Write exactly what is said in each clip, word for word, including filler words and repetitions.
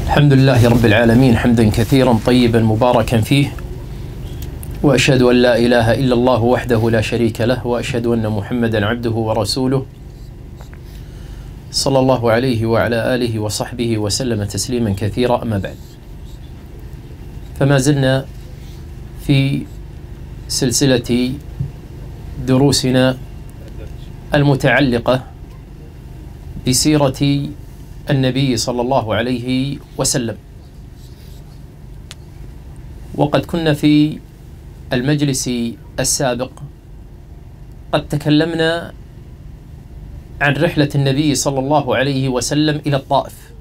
الحمد لله رب العالمين حمدا كثيرا طيبا مباركا فيه، وأشهد أن لا إله إلا الله وحده لا شريك له، وأشهد أن محمدا عبده ورسوله صلى الله عليه وعلى آله وصحبه وسلم تسليما كثيرا. أما بعد، فما زلنا في سلسلة دروسنا المتعلقة بسيرة النبي صلى الله عليه وسلم، وقد كنا في المجلس السابق قد تكلمنا عن رحلة النبي صلى الله عليه وسلم إلى الطائف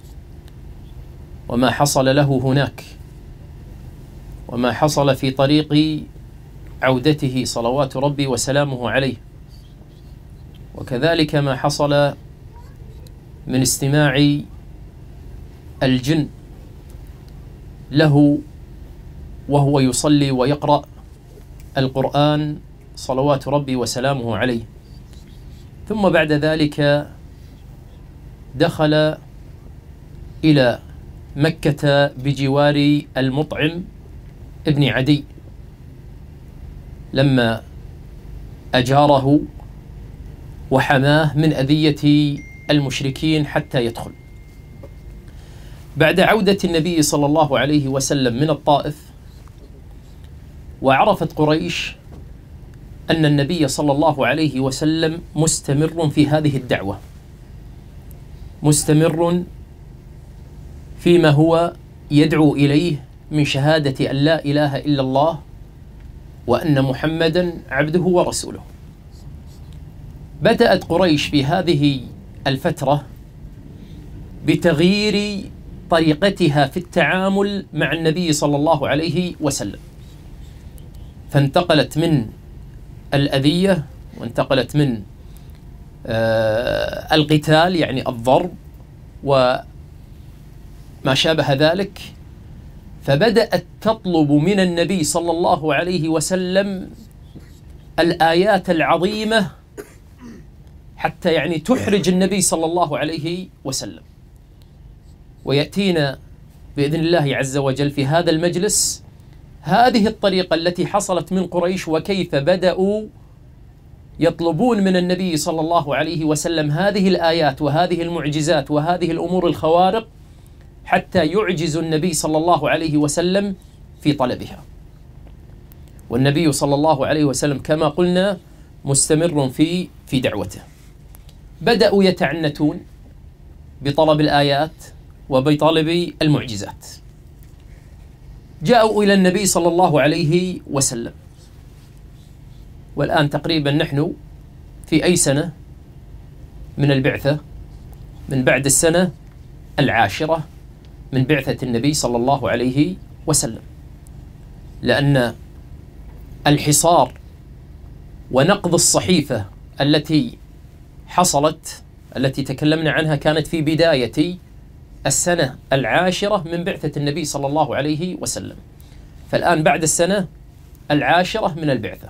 وما حصل له هناك، وما حصل في طريق عودته صلوات ربي وسلامه عليه، وكذلك ما حصل من استماع الجن له وهو يصلي ويقرأ القرآن صلوات ربي وسلامه عليه. ثم بعد ذلك دخل إلى مكة بجوار المطعم ابن عدي لما أجاره وحماه من أذية المشركين حتى يدخل. بعد عودة النبي صلى الله عليه وسلم من الطائف، وعرفت قريش أن النبي صلى الله عليه وسلم مستمر في هذه الدعوة، مستمر فيما هو يدعو إليه من شهادة أن لا إله إلا الله وأن محمدا عبده ورسوله. بدأت قريش في هذه الفترة بتغيير طريقتها في التعامل مع النبي صلى الله عليه وسلم، فانتقلت من الأذية وانتقلت من آه القتال يعني الضرب وما شابه ذلك، فبدأت تطلب من النبي صلى الله عليه وسلم الآيات العظيمة حتى يعني تحرج النبي صلى الله عليه وسلم. ويأتينا بإذن الله عز وجل في هذا المجلس هذه الطريقة التي حصلت من قريش، وكيف بدأوا يطلبون من النبي صلى الله عليه وسلم هذه الآيات وهذه المعجزات وهذه الأمور الخوارق حتى يعجز النبي صلى الله عليه وسلم في طلبها. والنبي صلى الله عليه وسلم كما قلنا مستمر في في دعوته. بدأوا يتعنتون بطلب الآيات وبطلب المعجزات. جاءوا إلى النبي صلى الله عليه وسلم، والآن تقريبا نحن في أي سنة من البعثة؟ من بعد السنة العاشرة من بعثة النبي صلى الله عليه وسلم، لأن الحصار ونقض الصحيفة التي حصلت التي تكلمنا عنها كانت في بداية السنة العاشرة من بعثة النبي صلى الله عليه وسلم، فالآن بعد السنة العاشرة من البعثة.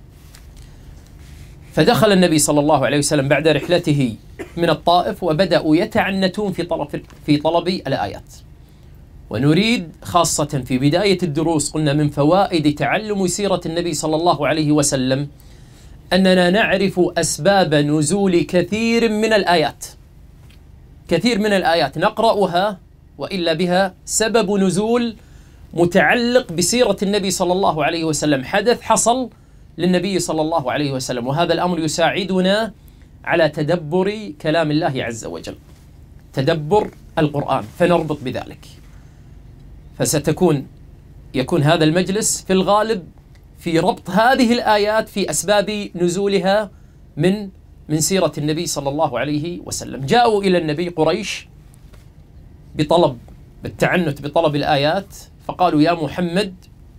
فدخل النبي صلى الله عليه وسلم بعد رحلته من الطائف، وبدأوا يتعنتون في طلب في طلب الآيات. ونريد خاصة في بداية الدروس، قلنا من فوائد تعلم سيرة النبي صلى الله عليه وسلم أننا نعرف أسباب نزول كثير من الآيات. كثير من الآيات نقرأها وإلا بها سبب نزول متعلق بسيرة النبي صلى الله عليه وسلم، حدث حصل للنبي صلى الله عليه وسلم، وهذا الأمر يساعدنا على تدبر كلام الله عز وجل، تدبر القرآن، فنربط بذلك. فستكون يكون هذا المجلس في الغالب في ربط هذه الآيات في أسباب نزولها من من سيرة النبي صلى الله عليه وسلم. جاءوا إلى النبي قريش بطلب بالتعنت بطلب الآيات، فقالوا: يا محمد،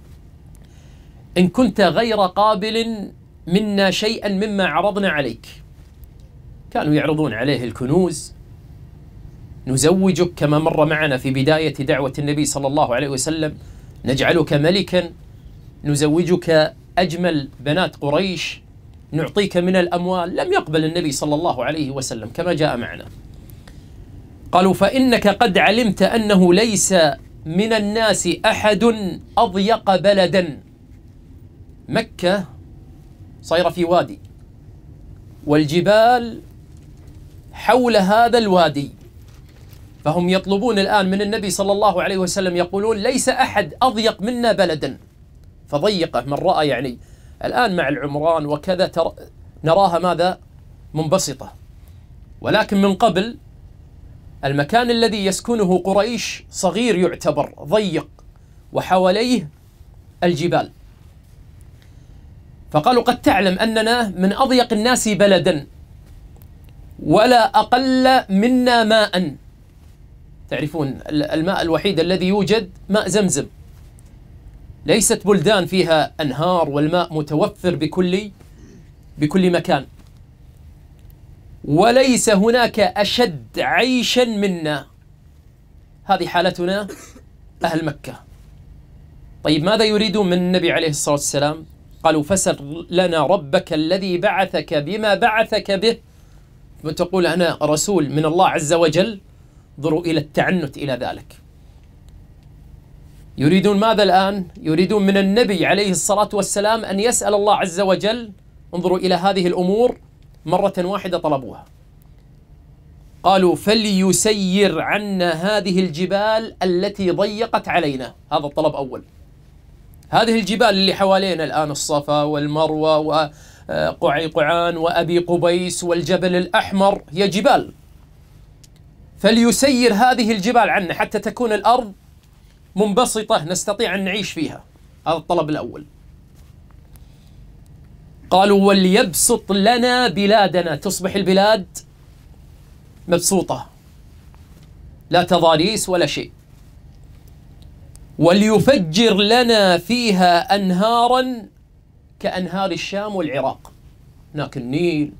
إن كنت غير قابل منا شيئا مما عرضنا عليك. كانوا يعرضون عليه الكنوز، نزوجك كما مر معنا في بداية دعوة النبي صلى الله عليه وسلم، نجعلك ملكا، نزوجك أجمل بنات قريش، نعطيك من الأموال. لم يقبل النبي صلى الله عليه وسلم كما جاء معنا. قالوا فإنك قد علمت أنه ليس من الناس أحد أضيق بلدا. مكة صايرة في وادي، والجبال حول هذا الوادي، فهم يطلبون الآن من النبي صلى الله عليه وسلم، يقولون ليس أحد أضيق منا بلدا، فضيقه من رأى يعني الآن مع العمران وكذا نراها ماذا منبسطة، ولكن من قبل المكان الذي يسكنه قريش صغير يعتبر ضيق وحواليه الجبال. فقالوا قد تعلم أننا من أضيق الناس بلدا ولا أقل منا ماء. تعرفون الماء الوحيد الذي يوجد ماء زمزم، ليست بلدان فيها أنهار والماء متوفر بكل بكل مكان. وليس هناك أشد عيشا منا، هذه حالتنا أهل مكة. طيب ماذا يريدون من النبي عليه الصلاة والسلام؟ قالوا فسر لنا ربك الذي بعثك بما بعثك به، وتقول أنا رسول من الله عز وجل. انظروا إلى التعنت إلى ذلك. يريدون ماذا الآن؟ يريدون من النبي عليه الصلاة والسلام أن يسأل الله عز وجل. انظروا إلى هذه الأمور مرة واحدة طلبوها. قالوا فليسير عنا هذه الجبال التي ضيقت علينا. هذا الطلب أول. هذه الجبال اللي حوالينا الآن، الصفا والمروة وقعيقعان وأبي قبيس والجبل الأحمر، هي جبال. فليسير هذه الجبال عنا حتى تكون الأرض منبسطة نستطيع أن نعيش فيها. هذا الطلب الأول. قالوا وليبسط لنا بلادنا، تصبح البلاد مبسوطة لا تضاريس ولا شيء. وليفجر لنا فيها أنهارا كأنهار الشام والعراق، هناك النيل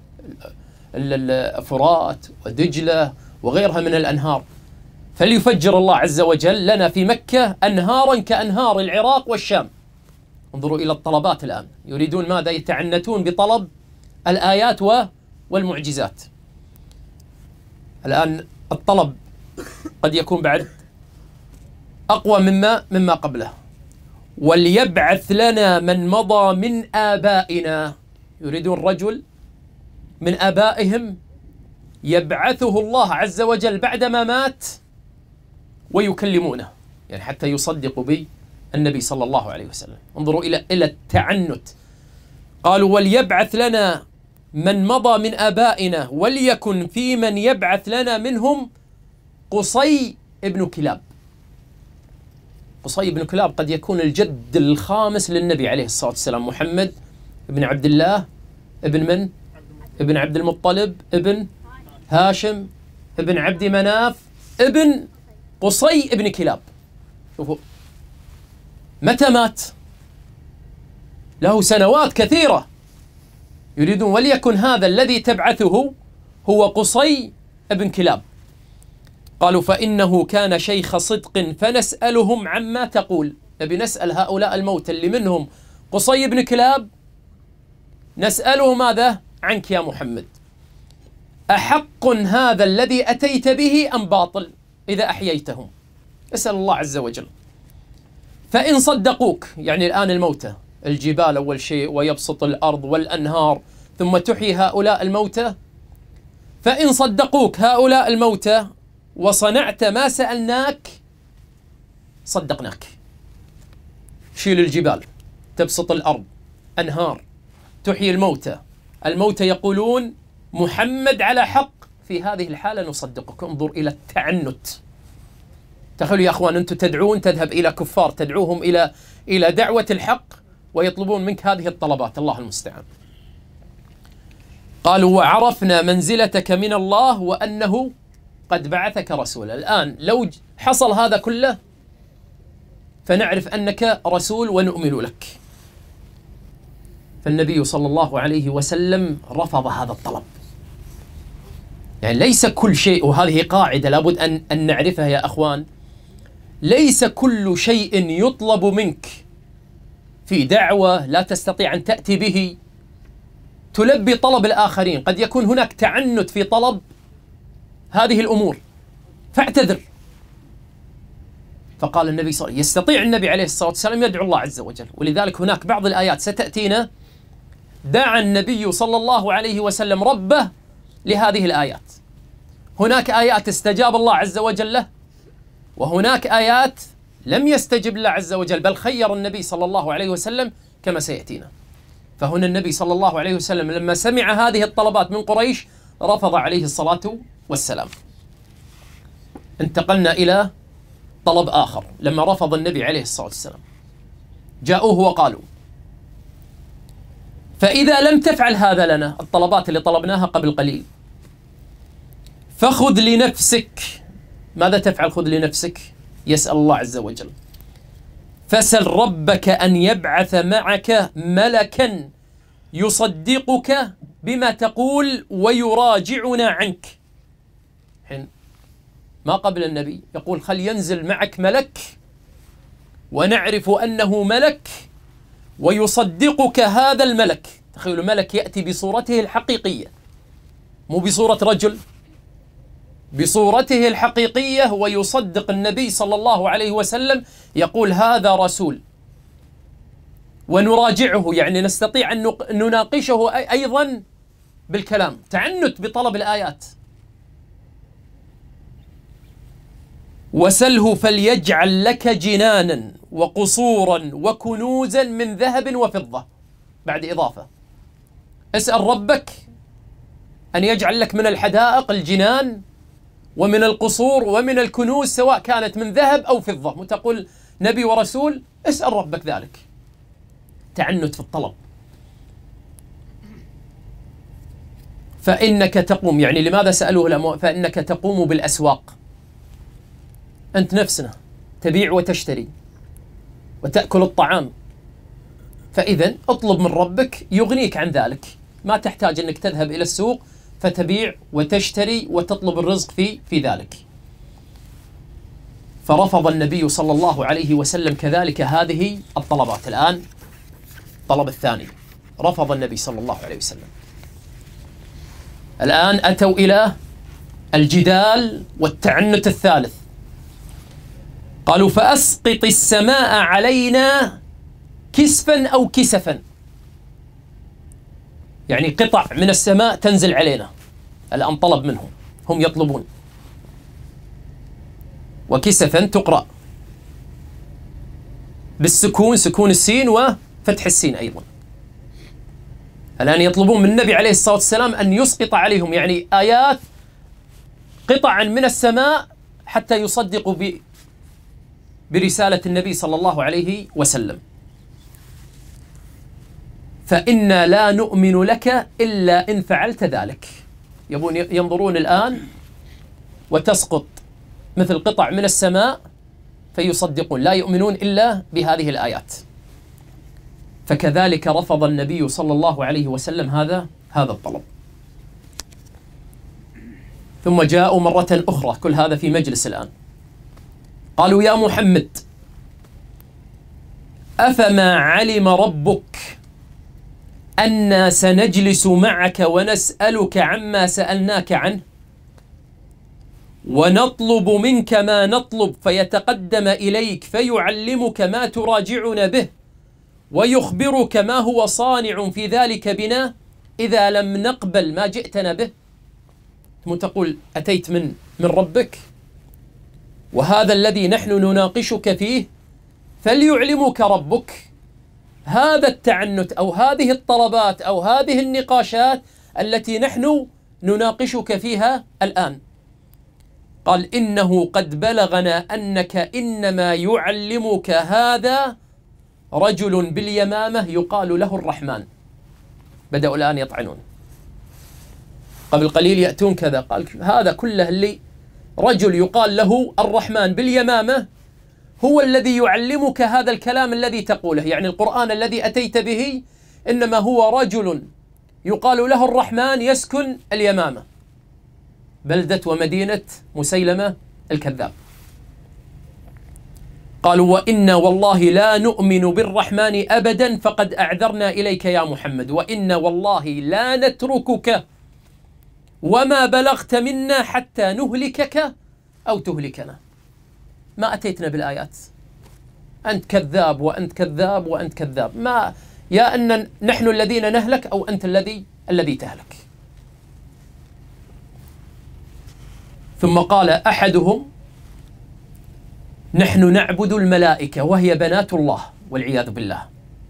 الفرات ودجلة وغيرها من الأنهار. فليفجر الله عز وجل لنا في مكة أنهارا كأنهار العراق والشام. انظروا إلى الطلبات الآن، يريدون ماذا؟ يتعنتون بطلب الآيات والمعجزات. الآن الطلب قد يكون بعد أقوى مما مما قبله. وليبعث لنا من مضى من آبائنا، يريدون رجل من آبائهم يبعثه الله عز وجل بعدما مات ويكلمونه، يعني حتى يصدقوا به النبي صلى الله عليه وسلم. انظروا إلى إلى التعنت. قالوا وليبعث لنا من مضى من آبائنا وليكن في من يبعث لنا منهم قصي ابن كلاب. قصي ابن كلاب قد يكون الجد الخامس للنبي عليه الصلاة والسلام، محمد ابن عبد الله ابن من؟ ابن عبد المطلب ابن هاشم ابن عبد مناف ابن قصي ابن كلاب. شوفوا متى مات؟ له سنوات كثيرة. يريدون وليكن هذا الذي تبعثه هو قصي ابن كلاب. قالوا فإنه كان شيخ صدق فنسألهم عما تقول. نبي نسأل هؤلاء الموتى اللي منهم قصي بن كلاب، نسأله ماذا عنك يا محمد؟ أحق هذا الذي أتيت به أم باطل إذا أحييتهم؟ اسأل الله عز وجل. فإن صدقوك، يعني الآن الموتى، الجبال أول شيء ويبسط الأرض والأنهار ثم تحيي هؤلاء الموتى. فإن صدقوك هؤلاء الموتى وصنعت ما سألناك صدقناك. شيل الجبال، تبسط الأرض، أنهار، تحيي الموتى. الموتى يقولون محمد على حق، في هذه الحالة نصدقك. انظر إلى التعنت. تخيلوا يا أخوان، أنتم تدعون، تذهب إلى كفار تدعوهم إلى إلى دعوة الحق ويطلبون منك هذه الطلبات. الله المستعان. قالوا وعرفنا منزلتك من الله وأنه قد بعثك رسولا. الآن لو حصل هذا كله فنعرف أنك رسول ونؤمن لك. فالنبي صلى الله عليه وسلم رفض هذا الطلب. يعني ليس كل شيء، وهذه قاعدة لابد أن, أن نعرفها يا أخوان، ليس كل شيء يطلب منك في دعوة لا تستطيع أن تأتي به تلبي طلب الآخرين. قد يكون هناك تعنت في طلب هذه الأمور. فاعتذر. فقال النبي صلى الله عليه وسلم يستطيع النبي عليه الصلاة والسلام يدعو الله عز وجل، ولذلك هناك بعض الآيات ستأتينا دعا النبي صلى الله عليه وسلم ربه لهذه الآيات. هناك آيات استجاب الله عز وجل له، وهناك آيات لم يستجب الله عز وجل، بل خير النبي صلى الله عليه وسلم كما سيأتينا. فهنا النبي صلى الله عليه وسلم لما سمع هذه الطلبات من قريش رفض عليه الصلاة والسلام. انتقلنا إلى طلب آخر. لما رفض النبي عليه الصلاة والسلام جاءوه وقالوا: فإذا لم تفعل هذا لنا، الطلبات اللي طلبناها قبل قليل، فخذ لنفسك. ماذا تفعل خذ لنفسك؟ يسأل الله عز وجل: فسل ربك أن يبعث معك ملكا يصدقك بما تقول ويراجعنا عنك. حين ما قبل النبي يقول: خل ينزل معك ملك ونعرف أنه ملك ويصدقك هذا الملك. تخيلوا ملك يأتي بصورته الحقيقية، مو بصورة رجل، بصورته الحقيقية، ويصدق النبي صلى الله عليه وسلم، يقول هذا رسول، ونراجعه، يعني نستطيع أن نناقشه أيضا بالكلام. تعنت بطلب الآيات. وسله فليجعل لك جنانا وقصورا وكنوزا من ذهب وفضة. بعد إضافة، اسأل ربك أن يجعل لك من الحدائق الجنان، ومن القصور، ومن الكنوز، سواء كانت من ذهب أو فضة. متقول نبي ورسول، اسأل ربك ذلك. تعنت في الطلب. فإنك تقوم، يعني لماذا سألوه الأموال؟ فإنك تقوم بالأسواق، أنت نفسنا تبيع وتشتري وتأكل الطعام، فإذا اطلب من ربك يغنيك عن ذلك، ما تحتاج أنك تذهب إلى السوق فتبيع وتشتري وتطلب الرزق في في ذلك. فرفض النبي صلى الله عليه وسلم كذلك هذه الطلبات. الآن الطلب الثاني، رفض النبي صلى الله عليه وسلم. الآن أتوا إلى الجدال والتعنت الثالث. قالوا: فأسقط السماء علينا كسفا أو كسفا، يعني قطع من السماء تنزل علينا. الآن طلب منهم، هم يطلبون. وكسفا تقرأ بالسكون، سكون السين وفتح السين أيضا. الآن يطلبون من النبي عليه الصلاة والسلام أن يسقط عليهم، يعني آيات قطعا من السماء حتى يصدقوا ب برسالة النبي صلى الله عليه وسلم. فإنا لا نؤمن لك إلا إن فعلت ذلك. يبون ينظرون الآن وتسقط مثل قطع من السماء فيصدقون، لا يؤمنون إلا بهذه الآيات. فكذلك رفض النبي صلى الله عليه وسلم هذا هذا الطلب. ثم جاءوا مرة أخرى، كل هذا في مجلس الآن. قالوا: يا محمد، أفما علم ربك أنا سنجلس معك ونسألك عما سألناك عنه، ونطلب منك ما نطلب، فيتقدم إليك فيعلمك ما تراجعنا به، ويخبرك ما هو صانع في ذلك بنا إذا لم نقبل ما جئتنا به. ثم تقول: أتيت من من ربك، وهذا الذي نحن نناقشك فيه فليعلمك ربك. هذا التعنت أو هذه الطلبات أو هذه النقاشات التي نحن نناقشك فيها الآن. قال: إنه قد بلغنا أنك إنما يعلمك هذا رجل باليمامة يقال له الرحمن. بدأوا الآن يطعنون. قبل قليل يأتون كذا، قال هذا كله اللي رجل يقال له الرحمن باليمامة هو الذي يعلمك هذا الكلام الذي تقوله، يعني القرآن الذي أتيت به إنما هو رجل يقال له الرحمن يسكن اليمامة، بلدة ومدينة مسيلمة الكذاب. قالوا: وإنا والله لا نؤمن بالرحمن أبدا فقد أعذرنا إليك يا محمد، وإنا والله لا نتركك وما بلغت منا حتى نهلكك أو تهلكنا. ما أتيتنا بالآيات، أنت كذاب وأنت كذاب وأنت كذاب، ما يا أن نحن الذين نهلك أو أنت الذي الذي تهلك. ثم قال أحدهم: نحن نعبد الملائكة وهي بنات الله والعياذ بالله.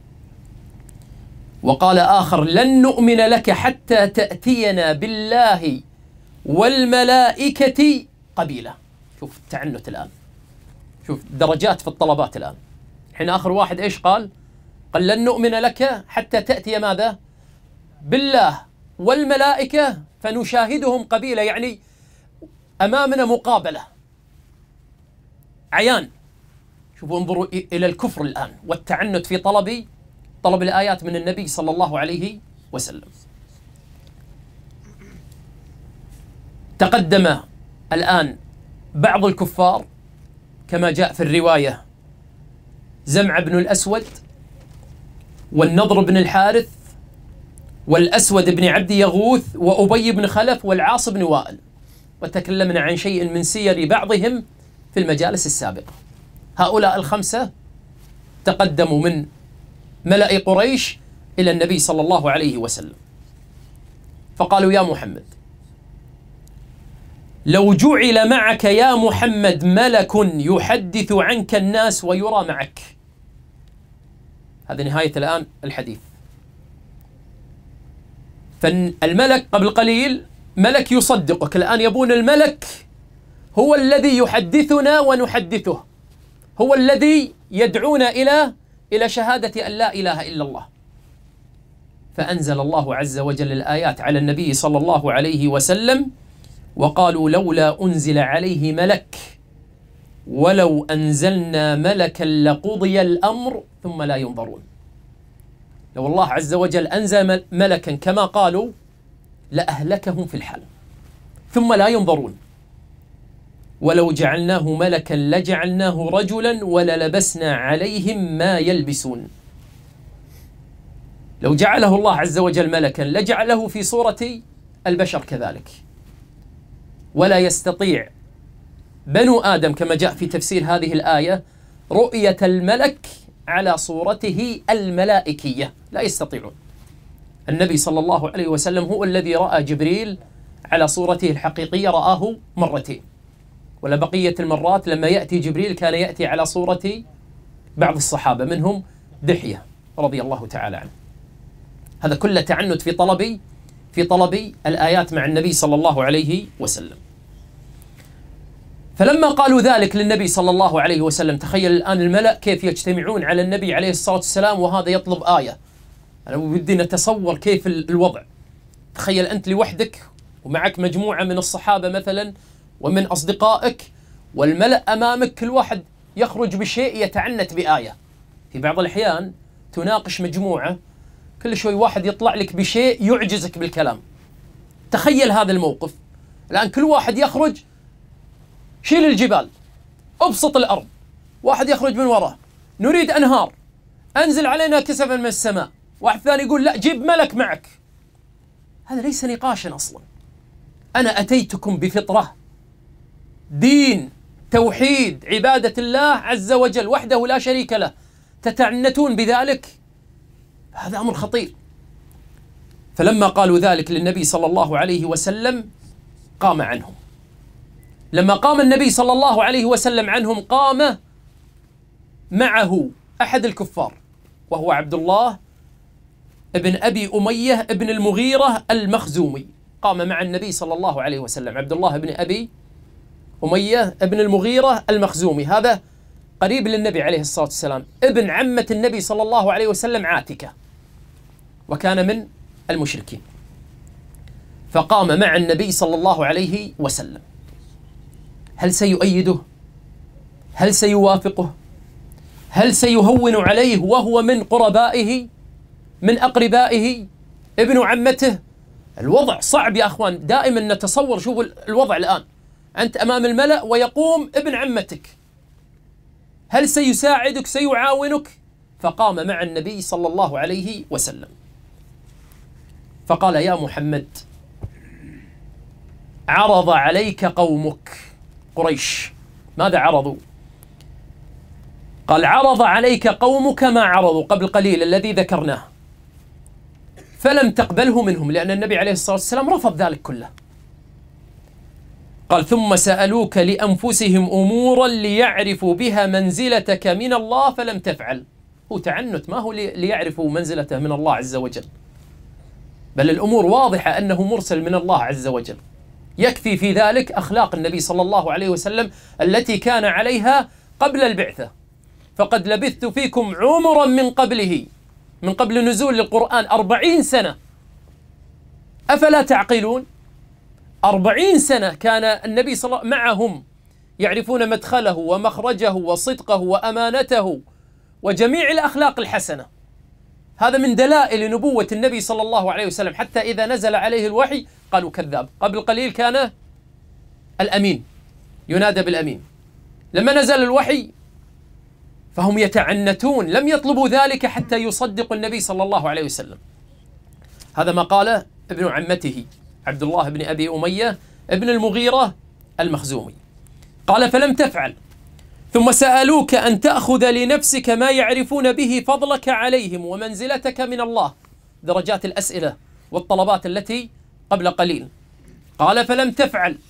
وقال آخر: لن نؤمن لك حتى تأتينا بالله والملائكة قبيلة. شوف التعنت الآن، شوف درجات في الطلبات الآن. حين آخر واحد إيش قال؟ قال: لن نؤمن لك حتى تأتي ماذا؟ بالله والملائكة فنشاهدهم قبيلة، يعني أمامنا مقابلة عيان. شوفوا انظروا إلى الكفر الآن والتعنت في طلب طلب الآيات من النبي صلى الله عليه وسلم. تقدم الآن بعض الكفار كما جاء في الرواية: زمع بن الأسود والنضر بن الحارث والأسود بن عبد يغوث وأبي بن خلف والعاص بن وائل، وتكلمنا عن شيء من سير بعضهم في المجالس السابقة. هؤلاء الخمسة تقدموا من ملأ قريش إلى النبي صلى الله عليه وسلم فقالوا: يا محمد، لو جعل معك يا محمد ملك يحدث عنك الناس ويرى معك. هذا نهاية الآن الحديث. فالملك قبل قليل ملك يصدقك، الآن يبون الملك هو الذي يحدثنا ونحدثه، هو الذي يدعونا إلى إلى شهادة أن لا إله إلا الله. فأنزل الله عز وجل الآيات على النبي صلى الله عليه وسلم: وقالوا لولا أنزل عليه ملك ولو أنزلنا ملكا لقضي الأمر ثم لا ينظرون. لو الله عز وجل أنزل ملكا كما قالوا لأهلكهم في الحال ثم لا ينظرون. ولو جعلناه ملكا لجعلناه رجلا وللبسنا عليهم ما يلبسون. لو جعله الله عز وجل ملكا لجعله في صورة البشر كذلك، ولا يستطيع بنو آدم كما جاء في تفسير هذه الآية رؤية الملك على صورته الملائكية، لا يستطيعون. النبي صلى الله عليه وسلم هو الذي رأى جبريل على صورته الحقيقية، رآه مرتين، ولا بقية المرات لما يأتي جبريل كان يأتي على صورة بعض الصحابة منهم دحية رضي الله تعالى عنه. هذا كله تعنت في طلب في طلب الآيات مع النبي صلى الله عليه وسلم. فلما قالوا ذلك للنبي صلى الله عليه وسلم، تخيل الآن الملأ كيف يجتمعون على النبي عليه الصلاة والسلام وهذا يطلب آية. أنا بدي نتصور كيف الوضع. تخيل أنت لوحدك ومعك مجموعة من الصحابة مثلا ومن أصدقائك، والملأ أمامك كل واحد يخرج بشيء يتعنت بآية. في بعض الأحيان تناقش مجموعة كل شوي واحد يطلع لك بشيء يعجزك بالكلام. تخيل هذا الموقف الآن، كل واحد يخرج: شيل الجبال، ابسط الأرض. واحد يخرج من وراه: نريد أنهار، أنزل علينا كسفا من السماء. واحد ثاني يقول: لا، جيب ملك معك. هذا ليس نقاشا أصلا. أنا أتيتكم بفطرة، دين، توحيد، عبادة الله عز وجل وحده لا شريك له، تتعنتون بذلك؟ هذا أمر خطير. فلما قالوا ذلك للنبي صلى الله عليه وسلم قام عنهم. لما قام النبي صلى الله عليه وسلم عنهم قام معه أحد الكفار وهو عبد الله ابن أبي أمية ابن المغيرة المخزومي. قام مع النبي صلى الله عليه وسلم عبد الله ابن أبي أمية ابن المغيرة المخزومي، هذا قريب للنبي عليه الصلاة والسلام، ابن عمة النبي صلى الله عليه وسلم عاتكة، وكان من المشركين. فقام مع النبي صلى الله عليه وسلم. هل سيؤيده؟ هل سيوافقه؟ هل سيهون عليه وهو من قربائه، من أقربائه، ابن عمته؟ الوضع صعب يا أخوان. دائما نتصور، شوفوا الوضع الآن، أنت أمام الملأ ويقوم ابن عمتك، هل سيساعدك سيعاونك؟ فقام مع النبي صلى الله عليه وسلم فقال: يا محمد، عرض عليك قومك، قريش ماذا عرضوا؟ قال عرض عليك قومك ما عرضوا قبل قليل الذي ذكرناه فلم تقبله منهم، لأن النبي عليه الصلاة والسلام رفض ذلك كله. قال ثم سألوك لأنفسهم أمورا ليعرفوا بها منزلتك من الله فلم تفعل. هو تعنت، ما هو ليعرفوا منزلته من الله عز وجل، بل الأمور واضحة أنه مرسل من الله عز وجل. يكفي في ذلك أخلاق النبي صلى الله عليه وسلم التي كان عليها قبل البعثة. فقد لبثت فيكم عمرا من قبله، من قبل نزول القرآن أربعين سنة، أفلا تعقلون؟ أربعين سنة كان النبي صلى الله عليه وسلم معهم يعرفون مدخله ومخرجه وصدقه وأمانته وجميع الأخلاق الحسنة. هذا من دلائل نبوة النبي صلى الله عليه وسلم، حتى إذا نزل عليه الوحي قالوا كذاب. قبل قليل كان الأمين، ينادى بالأمين. لما نزل الوحي فهم يتعنتون، لم يطلبوا ذلك حتى يصدقوا النبي صلى الله عليه وسلم. هذا ما قاله ابن عمته عبد الله بن أبي أمية ابن المغيرة المخزومي. قال فلم تفعل، ثم سألوك أن تأخذ لنفسك ما يعرفون به فضلك عليهم ومنزلتك من الله، درجات الأسئلة والطلبات التي قبل قليل. قال فلم تفعل،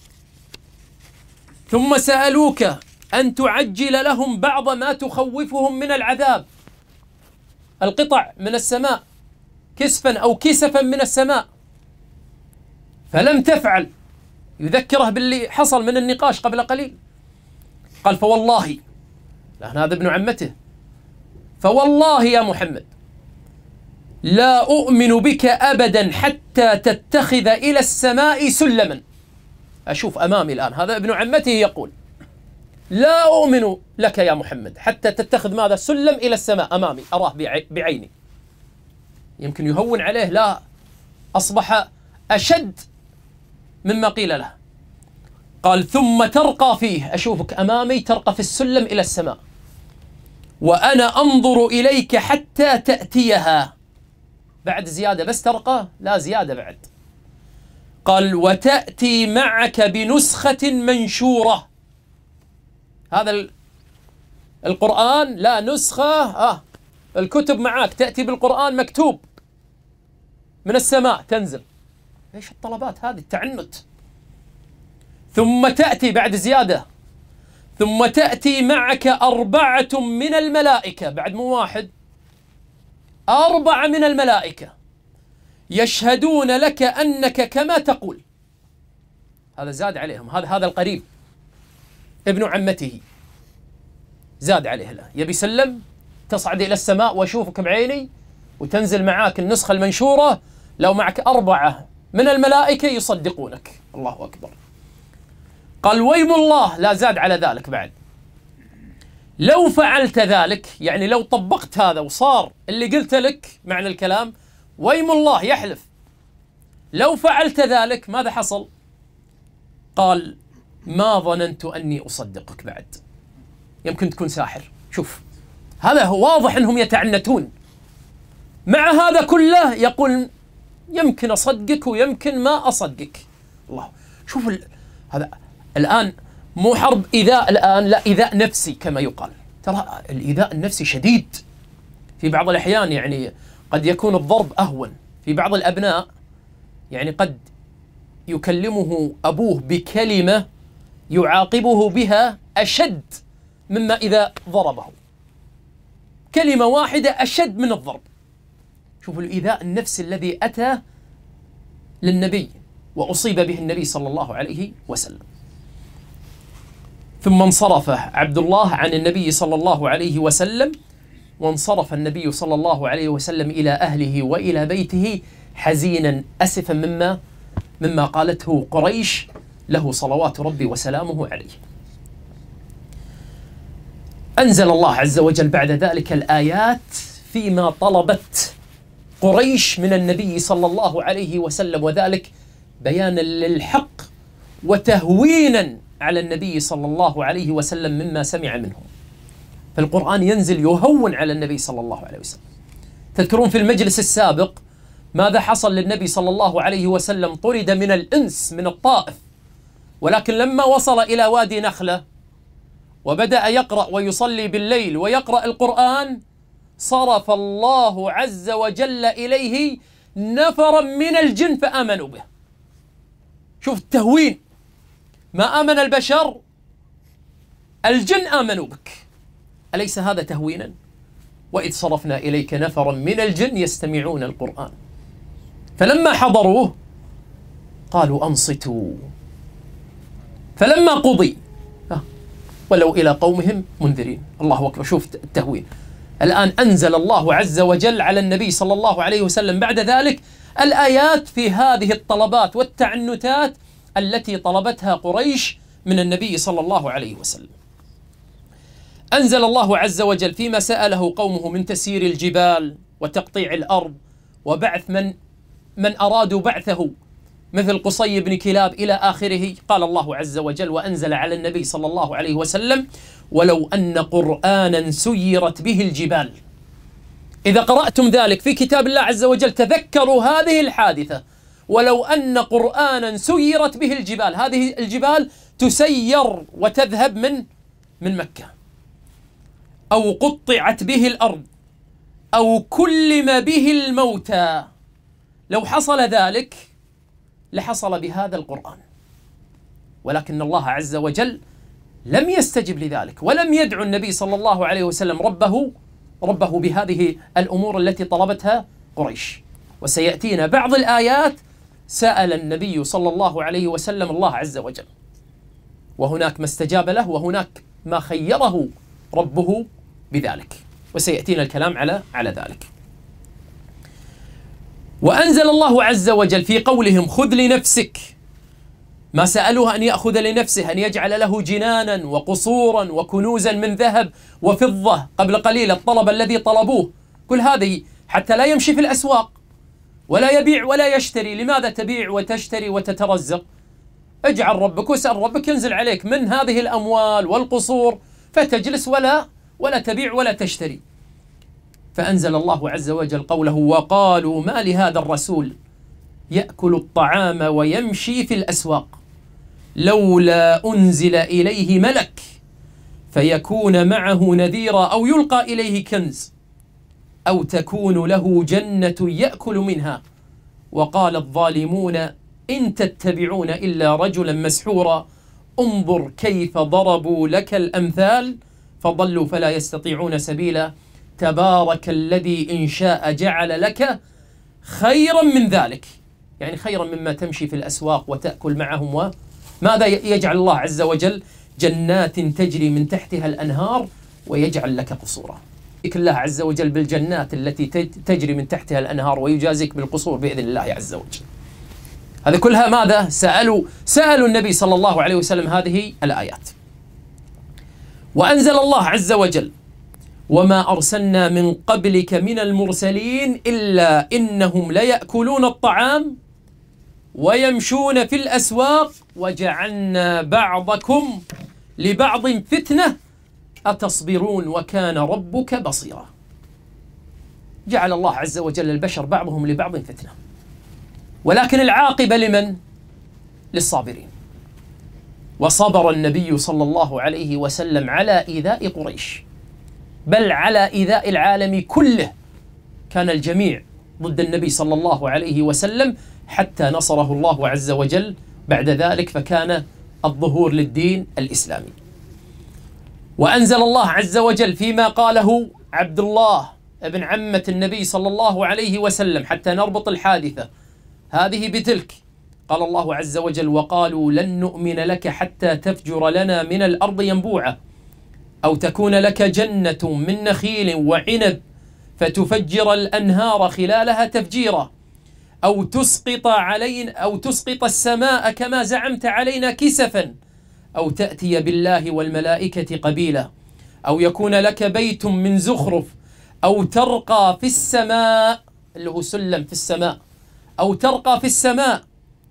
ثم سألوك أن تعجل لهم بعض ما تخوفهم من العذاب، القطع من السماء، كسفا أو كسفا من السماء، فلم تفعل، يذكره باللي حصل من النقاش قبل قليل. قال فوالله، لأن هذا ابن عمته، فوالله يا محمد لا أؤمن بك أبدا حتى تتخذ إلى السماء سلما. أشوف أمامي الآن هذا ابن عمته يقول لا أؤمن لك يا محمد حتى تتخذ ماذا؟ سلم إلى السماء أمامي، أراه بعيني. يمكن يهون عليه، لا، أصبح أشد مما قيل له. قال ثم ترقى فيه، أشوفك أمامي ترقى في السلم إلى السماء، وأنا أنظر إليك حتى تأتيها. بعد زيادة، بس ترقى؟ لا، زيادة بعد. قال وتأتي معك بنسخة منشورة. هذا القرآن لا نسخة، آه الكتب معك، تأتي بالقرآن مكتوب من السماء تنزل. ايش الطلبات هذه؟ التعنت. ثم تأتي بعد زيادة، ثم تأتي معك أربعة من الملائكة، بعد مو واحد، أربعة من الملائكة يشهدون لك أنك كما تقول. هذا زاد عليهم، هذا هذا القريب ابن عمته زاد عليه، له يبي سلم تصعد إلى السماء وأشوفك بعيني وتنزل معاك النسخة المنشورة، لو معك أربعة من الملائكة يصدقونك. الله أكبر. قال ويم الله، لا زاد على ذلك بعد، لو فعلت ذلك، يعني لو طبقت هذا وصار اللي قلت لك معنى الكلام، ويم الله يحلف لو فعلت ذلك ماذا حصل؟ قال ما ظننت أني أصدقك بعد. يمكن تكون ساحر. شوف، هذا هو واضح أنهم يتعنتون. مع هذا كله يقول يمكن أصدقك ويمكن ما أصدقك. الله، شوف ال... هذا الآن مو حرب إيذاء، الآن لا، إيذاء نفسي كما يقال. ترى الإيذاء النفسي شديد في بعض الأحيان، يعني قد يكون الضرب أهون. في بعض الأبناء يعني قد يكلمه أبوه بكلمة يعاقبه بها أشد مما إذا ضربه. كلمة واحدة أشد من الضرب. شوفوا الإيذاء النفسي الذي أتى للنبي وأصيب به النبي صلى الله عليه وسلم. ثم انصرف عبد الله عن النبي صلى الله عليه وسلم، وانصرف النبي صلى الله عليه وسلم إلى أهله وإلى بيته حزينا أسفا مما مما قالته قريش له صلوات ربي وسلامه عليه. أنزل الله عز وجل بعد ذلك الآيات فيما طلبت قريش من النبي صلى الله عليه وسلم، وذلك بيانا للحق وتهوينا على النبي صلى الله عليه وسلم مما سمع منهم. فالقرآن ينزل يهون على النبي صلى الله عليه وسلم. تذكرون في المجلس السابق ماذا حصل للنبي صلى الله عليه وسلم؟ طرد من الإنس من الطائف ولكن لما وصل إلى وادي نخلة وبدأ يقرأ ويصلي بالليل ويقرأ القرآن، صرف الله عز وجل إليه نفرا من الجن فآمنوا به. شوف التهوين، ما آمن البشر، الجن آمنوا بك. أليس هذا تهوينا؟ وإذ صرفنا إليك نفرا من الجن يستمعون القرآن فلما حضروه قالوا أنصتوا فلما قضي ولوا إلى قومهم منذرين. الله أكبر. شوف التهوين. الآن أنزل الله عز وجل على النبي صلى الله عليه وسلم بعد ذلك الآيات في هذه الطلبات والتعنتات التي طلبتها قريش من النبي صلى الله عليه وسلم. أنزل الله عز وجل فيما سأله قومه من تسيير الجبال وتقطيع الأرض وبعث من من أرادوا بعثه مثل قصي بن كلاب إلى آخره. قال الله عز وجل وأنزل على النبي صلى الله عليه وسلم ولو أن قرآنا سيرت به الجبال. إذا قرأتم ذلك في كتاب الله عز وجل تذكروا هذه الحادثة، ولو أن قرآنا سيرت به الجبال، هذه الجبال تسير وتذهب من من مكة، أو قطعت به الأرض، أو كلم به الموتى، لو حصل ذلك لحصل بهذا القرآن. ولكن الله عز وجل لم يستجب لذلك ولم يدعو النبي صلى الله عليه وسلم ربه ربه بهذه الأمور التي طلبتها قريش. وسيأتينا بعض الآيات سأل النبي صلى الله عليه وسلم الله عز وجل، وهناك ما استجاب له وهناك ما خيره ربه بذلك، وسيأتينا الكلام على على ذلك. وأنزل الله عز وجل في قولهم خذ لنفسك، ما سألوه أن يأخذ لنفسه، أن يجعل له جنانا وقصورا وكنوزا من ذهب وفضة. قبل قليل الطلب الذي طلبوه كل هذه حتى لا يمشي في الأسواق ولا يبيع ولا يشتري. لماذا تبيع وتشتري وتترزق؟ اجعل ربك واسأل ربك ينزل عليك من هذه الأموال والقصور فتجلس ولا ولا تبيع ولا تشتري. فأنزل الله عز وجل قوله وقالوا ما لهذا الرسول يأكل الطعام ويمشي في الأسواق لولا أنزل إليه ملك فيكون معه نذيرا أو يلقى إليه كنز أو تكون له جنة يأكل منها وقال الظالمون إن تتبعون إلا رجلا مسحورا انظر كيف ضربوا لك الأمثال فضلوا فلا يستطيعون سبيلا تبارك الذي إن شاء جعل لك خيرا من ذلك، يعني خيرا مما تمشي في الأسواق وتأكل معهم. وماذا يجعل الله عز وجل؟ جنات تجري من تحتها الأنهار ويجعل لك قصورا. يجزيك الله عز وجل بالجنات التي تجري من تحتها الأنهار ويجازيك بالقصور بإذن الله عز وجل. هذا كلها ماذا؟ سألوا سألوا النبي صلى الله عليه وسلم هذه الآيات. وأنزل الله عز وجل وما أرسلنا من قبلك من المرسلين إلا إنهم ليأكلون الطعام ويمشون في الأسواق وجعلنا بعضكم لبعض فتنة أتصبرون وكان ربك بصيرا. جعل الله عز وجل البشر بعضهم لبعض فتنة، ولكن العاقبة لمن؟ للصابرين. وصبر النبي صلى الله عليه وسلم على إيذاء قريش، بل على إيذاء العالم كله. كان الجميع ضد النبي صلى الله عليه وسلم حتى نصره الله عز وجل بعد ذلك، فكان الظهور للدين الإسلامي. وأنزل الله عز وجل فيما قاله عبد الله ابن عمة النبي صلى الله عليه وسلم حتى نربط الحادثة هذه بتلك. قال الله عز وجل وقالوا لن نؤمن لك حتى تفجر لنا من الأرض ينبوعا أو تكون لك جنة من نخيل وعنب فتفجر الأنهار خلالها تفجيرا أو تسقط علينا أو تسقط السماء كما زعمت علينا كسفا أو تأتي بالله والملائكة قبيلا أو يكون لك بيت من زخرف أو ترقى في السماء، اللي هو سلم في السماء، أو ترقى في السماء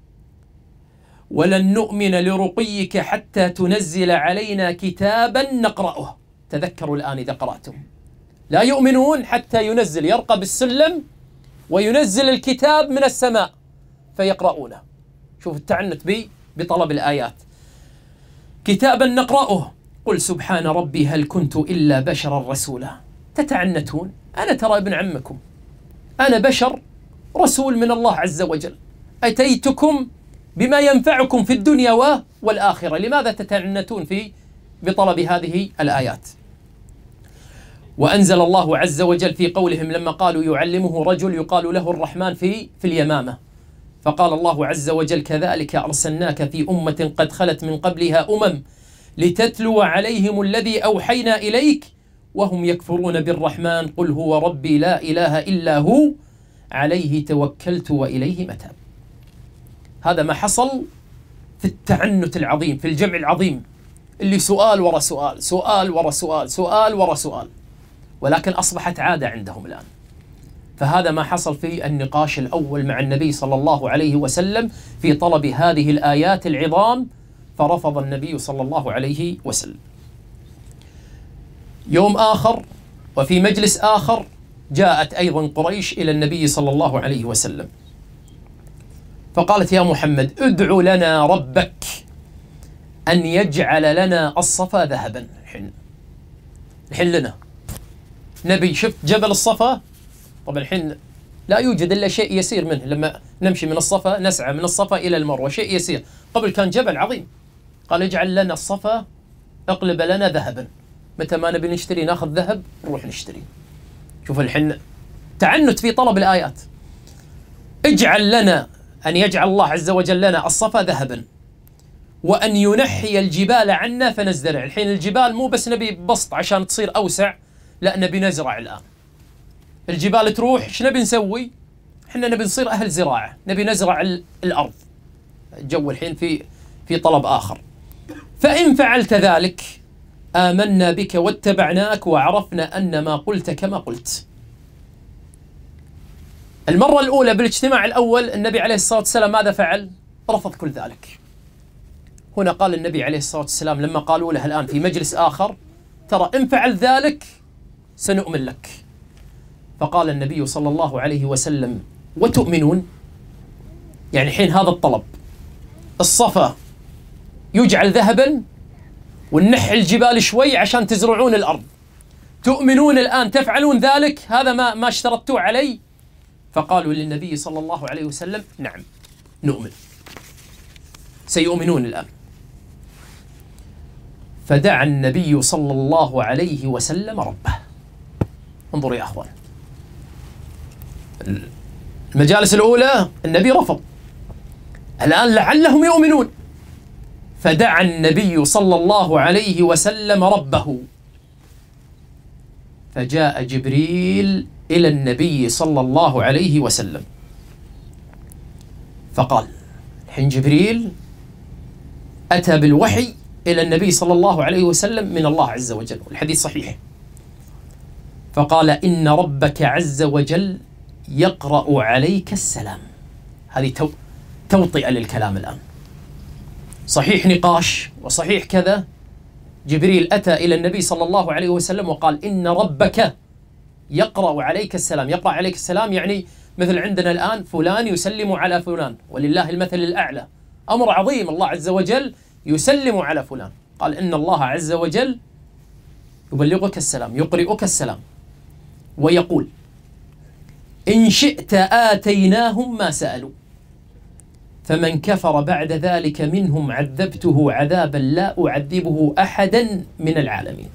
ولن نؤمن لرقيك حتى تنزل علينا كتابا نقرأه. تذكروا الآن إذا قرأتم، لا يؤمنون حتى ينزل، يرقى بالسلم وينزل الكتاب من السماء فيقرؤونه. شوف التعنت بي بطلب الآيات. كتابا نقرأه قل سبحان ربي هل كنت إلا بشرا رسولا. تتعنتون، أنا ترى ابن عمكم، أنا بشر رسول من الله عز وجل، أتيتكم بما ينفعكم في الدنيا والآخرة، لماذا تتعنتون في بطلب هذه الآيات؟ وأنزل الله عز وجل في قولهم لما قالوا يعلمه رجل يقال له الرحمن في في اليمامة، فقال الله عز وجل كذلك أرسلناك في أمة قد خلت من قبلها أمم لتتلو عليهم الذي أوحينا إليك وهم يكفرون بالرحمن قل هو ربي لا إله إلا هو عليه توكلت وإليه متاب. هذا ما حصل في التعنت العظيم، في الجمع العظيم اللي سؤال ورا سؤال سؤال ورا سؤال سؤال ورا سؤال، ولكن أصبحت عادة عندهم الآن. فهذا ما حصل في النقاش الأول مع النبي صلى الله عليه وسلم في طلب هذه الآيات العظام، فرفض النبي صلى الله عليه وسلم. يوم آخر وفي مجلس آخر جاءت أيضا قريش إلى النبي صلى الله عليه وسلم فقالت يا محمد ادع لنا ربك أن يجعل لنا الصفا ذهبا. الحين الحين لنا نبي شفت جبل الصفا، طبعا الحين لا يوجد إلا شيء يسير منه، لما نمشي من الصفا نسعى من الصفا إلى المروة شيء يسير، قبل كان جبل عظيم. قال اجعل لنا الصفا اقلب لنا ذهبا، متى ما نبي نشتري ناخذ ذهب نروح نشتري. شوف الحين تعنت في طلب الآيات. اجعل لنا أن يجعل الله عز وجل لنا الصفا ذهبا وأن ينحي الجبال عنا فنزرع. الحين الجبال مو بس نبي بسط عشان تصير أوسع، لا نبي نزرع الآن. الجبال تروح ايش نبي نسوي؟ احنا نبي نصير أهل زراعة، نبي نزرع الأرض. الجو الحين في في طلب آخر. فإن فعلت ذلك آمنا بك واتبعناك وعرفنا أن ما قلت كما قلت. المرة الأولى بالاجتماع الأول النبي عليه الصلاة والسلام ماذا فعل؟ رفض كل ذلك. هنا قال النبي عليه الصلاة والسلام لما قالوا له الآن في مجلس آخر ترى إن فعل ذلك سنؤمن لك. فقال النبي صلى الله عليه وسلم وتؤمنون؟ يعني حين هذا الطلب الصفا يجعل ذهبا وننحي الجبال شوي عشان تزرعون الأرض، تؤمنون الآن تفعلون ذلك؟ هذا ما ما اشترطتوا علي؟ فقالوا للنبي صلى الله عليه وسلم نعم نؤمن، سيؤمنون الآن. فدعا النبي صلى الله عليه وسلم ربه. انظروا يا أخوان، المجالس الأولى النبي رفض، الآن لعلهم يؤمنون. فدعا النبي صلى الله عليه وسلم ربه، فجاء جبريل إلى النبي صلى الله عليه وسلم فقال، حين جبريل أتى بالوحي إلى النبي صلى الله عليه وسلم من الله عز وجل، والحديث صحيح. فقال إن ربك عز وجل يقرأ عليك السلام. هذه تو... توطئة للكلام الآن. صحيح نقاش وصحيح كذا، جبريل أتى إلى النبي صلى الله عليه وسلم وقال إن ربك يقرأ عليك السلام. يقرأ عليك السلام يعني مثل عندنا الآن فلان يسلم على فلان، ولله المثل الأعلى، أمر عظيم، الله عز وجل يسلم على فلان. قال إن الله عز وجل يبلغك السلام، يقرئك السلام، ويقول إن شئت آتيناهم ما سألوا فمن كفر بعد ذلك منهم عذبته عذابا لا أعذبه أحدا من العالمين.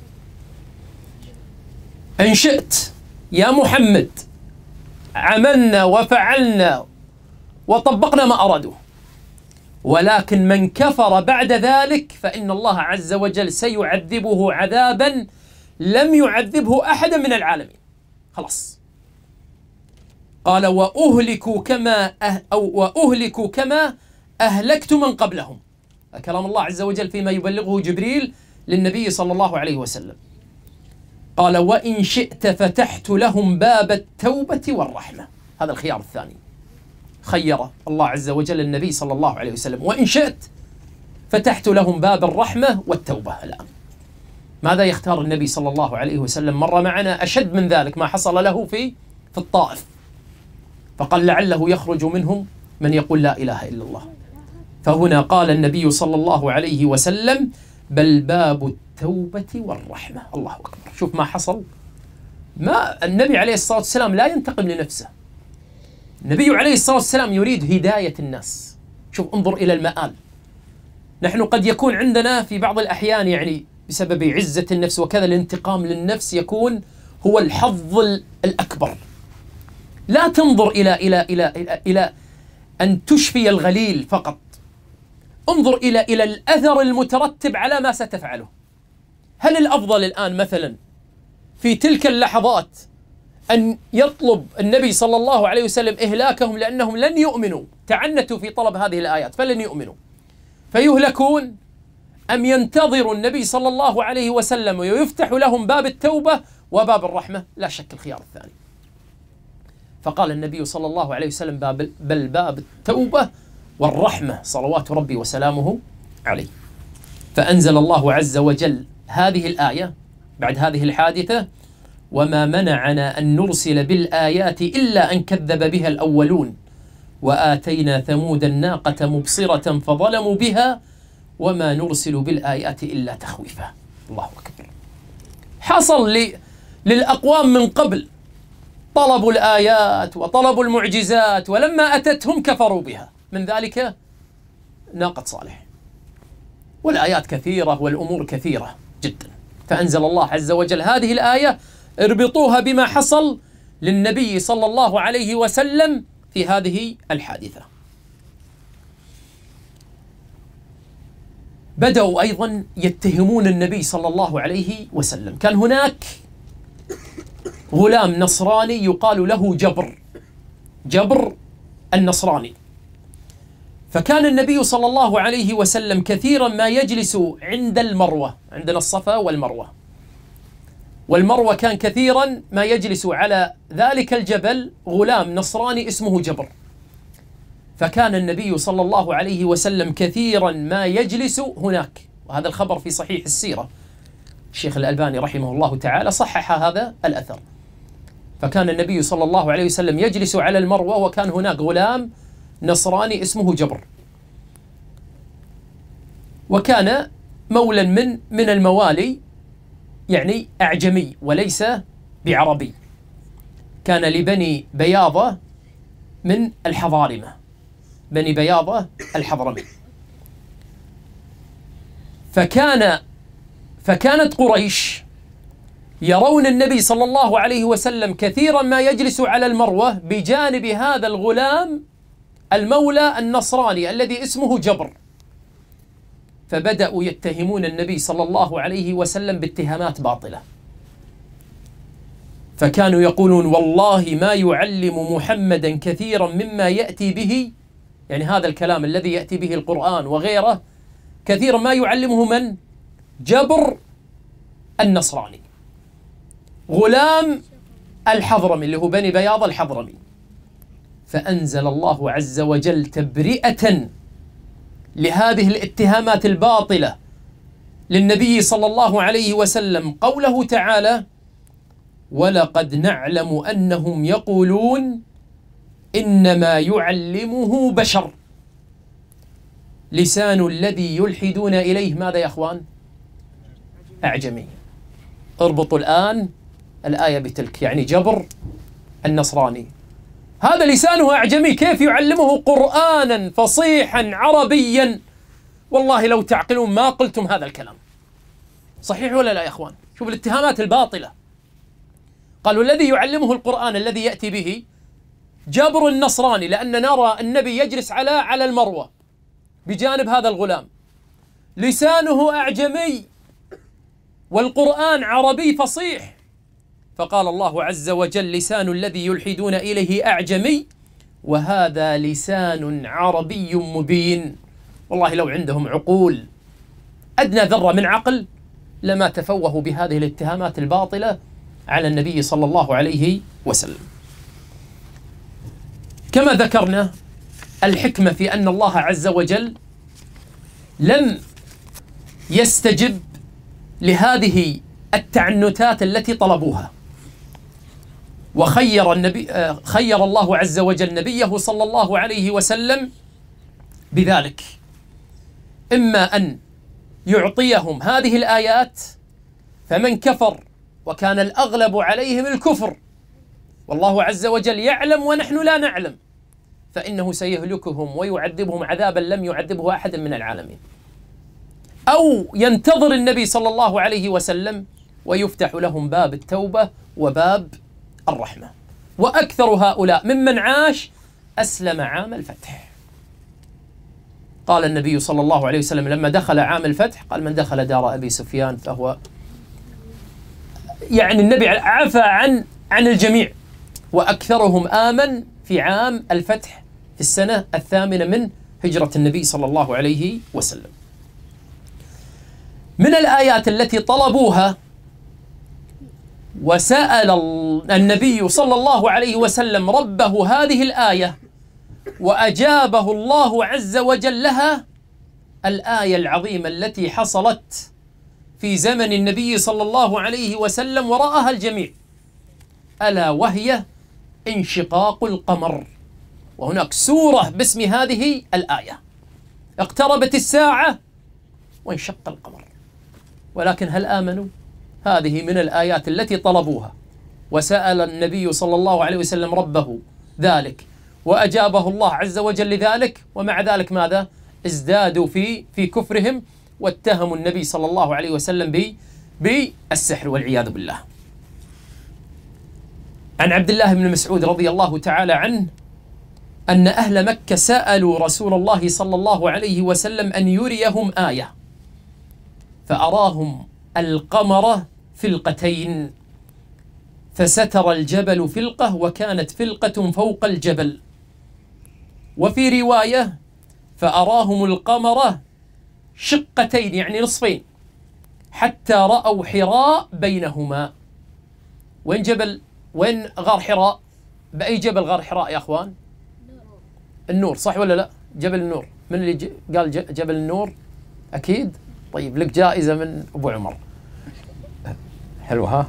إن شئت يا محمد عملنا وفعلنا وطبقنا ما أرادوا، ولكن من كفر بعد ذلك فإن الله عز وجل سيعذبه عذابا لم يعذبه أحدا من العالمين. خلاص. قال وأهلكوا كما أه أو وأهلكوا كما أهلكت من قبلهم. كلام الله عز وجل فيما يبلغه جبريل للنبي صلى الله عليه وسلم. قال وإن شئت فتحت لهم باب التوبة والرحمة. هذا الخيار الثاني، خير الله عز وجل النبي صلى الله عليه وسلم، وإن شئت فتحت لهم باب الرحمة والتوبة. الآن ماذا يختار النبي صلى الله عليه وسلم؟ مر معنا أشد من ذلك ما حصل له في في الطائف، فقال لعله يخرج منهم من يقول لا إله إلا الله. فهنا قال النبي صلى الله عليه وسلم بل باب التوبة والرحمة. الله أكبر. شوف ما حصل. ما النبي عليه الصلاة والسلام لا ينتقم لنفسه، النبي عليه الصلاة والسلام يريد هداية الناس. شوف انظر إلى المآل. نحن قد يكون عندنا في بعض الأحيان يعني بسبب عزة النفس وكذا الانتقام للنفس يكون هو الحظ الأكبر. لا تنظر إلى إلى إلى إلى, إلى أن تشفي الغليل فقط، انظر إلى إلى الأثر المترتب على ما ستفعله. هل الأفضل الآن مثلا في تلك اللحظات أن يطلب النبي صلى الله عليه وسلم إهلاكهم لأنهم لن يؤمنوا، تعنتوا في طلب هذه الآيات فلن يؤمنوا فيهلكون، أم ينتظر النبي صلى الله عليه وسلم ويفتح لهم باب التوبة وباب الرحمة؟ لا شك الخيار الثاني. فقال النبي صلى الله عليه وسلم باب بل باب التوبة والرحمة صلوات ربي وسلامه عليه. فأنزل الله عز وجل هذه الآية بعد هذه الحادثة: وما منعنا أن نرسل بالآيات إلا أن كذب بها الأولون وآتينا ثمود الناقة مبصرة فظلموا بها وما نرسل بالآيات إلا تخويفا. الله أكبر. حصل للأقوام من قبل طلبوا الآيات وطلبوا المعجزات ولما أتتهم كفروا بها، من ذلك ناقة صالح، والآيات كثيرة والأمور كثيرة جدا. فأنزل الله عز وجل هذه الآية اربطوها بما حصل للنبي صلى الله عليه وسلم في هذه الحادثة. بدأوا أيضا يتهمون النبي صلى الله عليه وسلم. كان هناك غلام نصراني يقال له جبر، جبر النصراني. فكان النبي صلى الله عليه وسلم كثيرا ما يجلس عند المروة، عندنا الصفا والمروة، والمروة كان كثيرا ما يجلس على ذلك الجبل غلام نصراني اسمه جبر. فكان النبي صلى الله عليه وسلم كثيرا ما يجلس هناك، وهذا الخبر في صحيح السيرة، الشيخ الألباني رحمه الله تعالى صحح هذا الأثر. فكان النبي صلى الله عليه وسلم يجلس على المروة وكان هناك غلام نصراني اسمه جبر، وكان مولا من من الموالي، يعني أعجمي وليس بعربي، كان لبني بياضة من الحضارمة، بني بياضة الحضرمي. فكان فكانت قريش يرون النبي صلى الله عليه وسلم كثيرا ما يجلس على المروة بجانب هذا الغلام المولى النصراني الذي اسمه جبر. فبدأوا يتهمون النبي صلى الله عليه وسلم باتهامات باطلة، فكانوا يقولون والله ما يعلم محمدا كثيرا مما يأتي به، يعني هذا الكلام الذي يأتي به القرآن وغيره كثيرا ما يعلمه من؟ جبر النصراني غلام الحضرمي اللي هو بني بياض الحضرمي. فأنزل الله عز وجل تبرئة لهذه الاتهامات الباطلة للنبي صلى الله عليه وسلم قوله تعالى: ولقد نعلم أنهم يقولون إنما يعلمه بشر لسان الذي يلحدون إليه ماذا يا أخوان؟ أعجمي. اربطوا الآن الآية بتلك، يعني جبر النصراني هذا لسانه أعجمي، كيف يعلمه قرآنا فصيحا عربيا؟ والله لو تعقلون ما قلتم هذا الكلام. صحيح ولا لا يا أخوان؟ شوف الاتهامات الباطلة. قالوا الذي يعلمه القرآن الذي يأتي به جبر النصراني، لأن نرى النبي يجلس على على المروة بجانب هذا الغلام، لسانه أعجمي والقرآن عربي فصيح. فقال الله عز وجل: لسان الذي يلحدون إليه أعجمي وهذا لسان عربي مبين. والله لو عندهم عقول أدنى ذرة من عقل لما تفوهوا بهذه الاتهامات الباطلة على النبي صلى الله عليه وسلم. كما ذكرنا الحكمة في أن الله عز وجل لم يستجب لهذه التعنتات التي طلبوها، وخير النبي خير الله عز وجل نبيه صلى الله عليه وسلم بذلك، إما أن يعطيهم هذه الآيات، فمن كفر وكان الأغلب عليهم الكفر والله عز وجل يعلم ونحن لا نعلم، فإنه سيهلكهم ويعذبهم عذابا لم يعذبه أحد من العالمين، أو ينتظر النبي صلى الله عليه وسلم ويفتح لهم باب التوبة وباب الرحمة. وأكثر هؤلاء ممن عاش أسلم عام الفتح. قال النبي صلى الله عليه وسلم لما دخل عام الفتح قال: من دخل دار أبي سفيان فهو، يعني النبي عفى عن عن الجميع. وأكثرهم آمن في عام الفتح في السنة الثامنة من هجرة النبي صلى الله عليه وسلم. من الآيات التي طلبوها وسأل النبي صلى الله عليه وسلم ربه هذه الآية وأجابه الله عز وجل لها، الآية العظيمة التي حصلت في زمن النبي صلى الله عليه وسلم ورآها الجميع، ألا وهي انشقاق القمر. وهناك سورة باسم هذه الآية: اقتربت الساعة وانشق القمر. ولكن هل آمنوا؟ هذه من الآيات التي طلبوها وسأل النبي صلى الله عليه وسلم ربه ذلك وأجابه الله عز وجل لذلك، ومع ذلك ماذا؟ ازدادوا في في كفرهم واتهموا النبي صلى الله عليه وسلم بالسحر والعياذ بالله. عن عبد الله بن مسعود رضي الله تعالى عنه أن أهل مكة سألوا رسول الله صلى الله عليه وسلم أن يريهم آية، فأراهم القمر فلقتين، فستر الجبل فلقة وكانت فلقة فوق الجبل. وفي رواية فأراهم القمر شقتين، يعني نصفين، حتى رأوا حراء بينهما. وين جبل وين غار حراء؟ بأي جبل غار حراء يا أخوان؟ النور، صح ولا لا؟ جبل النور. من اللي قال جبل النور؟ أكيد. طيب لك جائزة من أبو عمر. حلو ها؟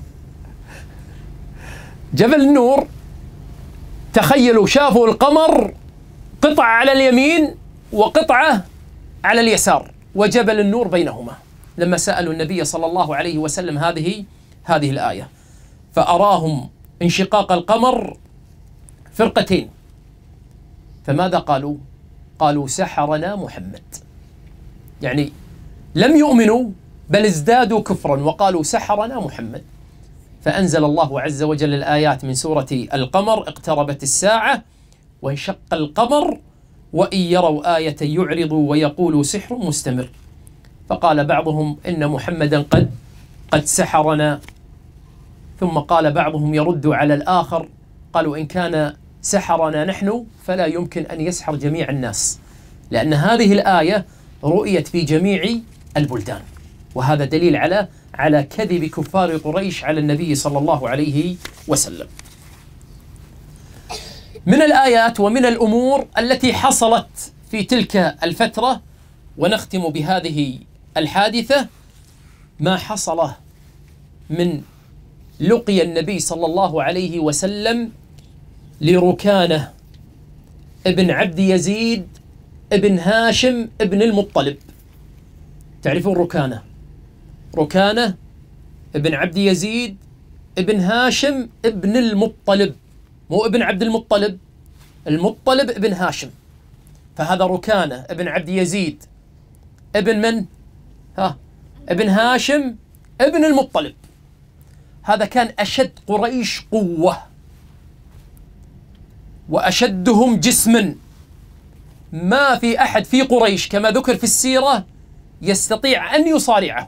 جبل النور، تخيلوا شافوا القمر قطعة على اليمين وقطعة على اليسار، وجبل النور بينهما، لما سألوا النبي صلى الله عليه وسلم هذه هذه الآية. فأراهم انشقاق القمر فرقتين، فماذا قالوا؟ قالوا: سحرنا محمد. يعني لم يؤمنوا بل ازدادوا كفرا وقالوا: سحرنا محمد. فأنزل الله عز وجل الآيات من سورة القمر: اقتربت الساعة وانشق القمر وإن يروا آية يعرضوا ويقولوا سحر مستمر. فقال بعضهم: إن محمدا قد قد سحرنا. ثم قال بعضهم يرد على الآخر، قالوا: إن كان سحرنا نحن فلا يمكن أن يسحر جميع الناس، لأن هذه الآية رؤيت في جميع البلدان، وهذا دليل على على كذب كفار قريش على النبي صلى الله عليه وسلم. من الآيات ومن الأمور التي حصلت في تلك الفترة، ونختم بهذه الحادثة، ما حصل من لقي النبي صلى الله عليه وسلم لركانة ابن عبد يزيد ابن هاشم ابن المطلب. تعرفون ركانة؟ ركانة ابن عبد يزيد ابن هاشم ابن المطلب، مو ابن عبد المطلب، المطلب ابن هاشم. فهذا ركانة ابن عبد يزيد ابن من؟ ها ابن هاشم ابن المطلب. هذا كان أشد قريش قوة وأشدهم جسما. ما في أحد في قريش كما ذكر في السيرة يستطيع أن يصارعه.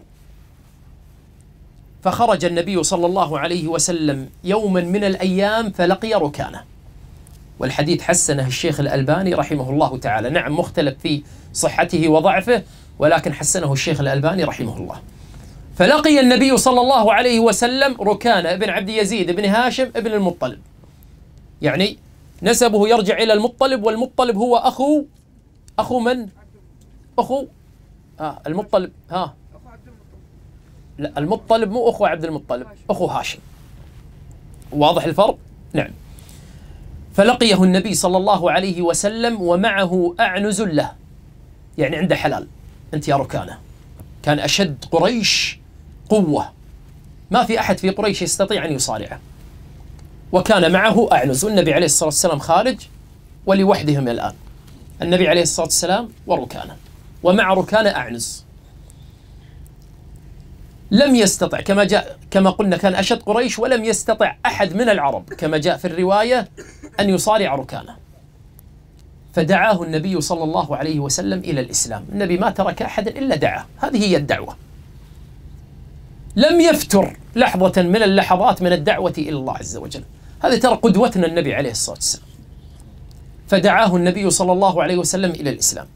فخرج النبي صلى الله عليه وسلم يوما من الأيام فلقي ركانة، والحديث حسنه الشيخ الألباني رحمه الله تعالى. نعم مختلف في صحته وضعفه، ولكن حسنه الشيخ الألباني رحمه الله. فلقي النبي صلى الله عليه وسلم ركانة ابن عبد يزيد ابن هاشم ابن المطلب، يعني نسبه يرجع إلى المطلب، والمطلب هو أخو أخو من؟ أخو آه المطلب ها لا المطلب مو أخو عبد المطلب، أخو هاشم. واضح الفرق؟ نعم. فلقيه النبي صلى الله عليه وسلم ومعه أعنز له، يعني عنده حلال. أنت يا ركانة كان أشد قريش قوة، ما في أحد في قريش يستطيع أن يصارعه، وكان معه أعنز، والنبي عليه الصلاة والسلام خارج ولوحدهم الآن، النبي عليه الصلاة والسلام وركانه، ومع ركانه أعنز. لم يستطع كما جاء كما قلنا كان أشد قريش، ولم يستطع أحد من العرب كما جاء في الرواية أن يصارع ركانه، فدعاه النبي صلى الله عليه وسلم إلى الإسلام. النبي ما ترك أحد إلا دعاه، هذه هي الدعوة، لم يفتر لحظة من اللحظات من الدعوة إلى الله عز وجل. هذا ترى قدوتنا النبي عليه الصلاة والسلام. فدعاه النبي صلى الله عليه وسلم إلى الإسلام،